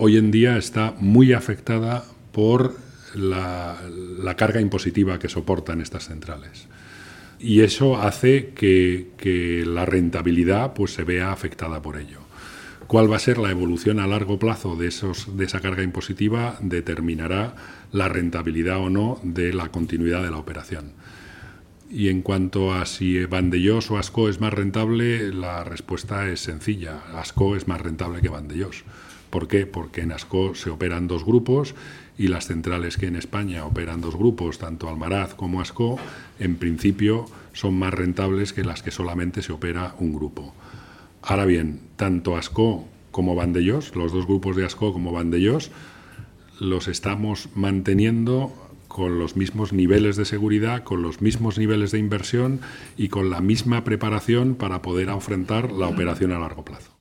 hoy en día está muy afectada por la carga impositiva que soportan estas centrales. Y eso hace que la rentabilidad pues, se vea afectada por ello. ¿Cuál va a ser la evolución a largo plazo de esa carga impositiva? Determinará la rentabilidad o no de la continuidad de la operación. Y en cuanto a si Vandellós o Ascó es más rentable, la respuesta es sencilla. Ascó es más rentable que Vandellós. ¿Por qué? Porque en Ascó se operan 2 grupos y las centrales que en España operan 2 grupos, tanto Almaraz como Ascó, en principio son más rentables que las que solamente se opera un grupo. Ahora bien, tanto Ascó como Vandellós, los 2 grupos de Ascó como Vandellós, los estamos manteniendo con los mismos niveles de seguridad, con los mismos niveles de inversión y con la misma preparación para poder afrontar la operación a largo plazo.